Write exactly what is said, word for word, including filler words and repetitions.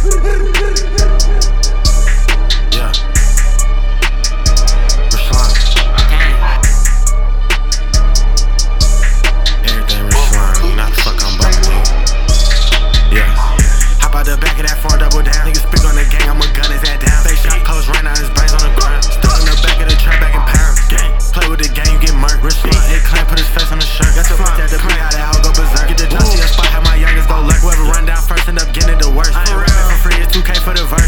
Yeah. Ruslan. Everything Ruslan. You know how the fuck I'm bumping, nigga. Yeah. Hop out the back of that four, double down. Niggas speak on the gang, I'ma gun his head down. Face shot, close ran out his brains on the ground. Stuck in the back of the trap, back in pounds. Play with the game, you get murked. Ruslan, it clamp, put his face on the shirt. Got your bitch at the play, how that hoe go berserk. Get the dust to your spot, have my youngest go lurk. Whoever run down first, end up getting it the worst. For real, for free, it's two K for the verse.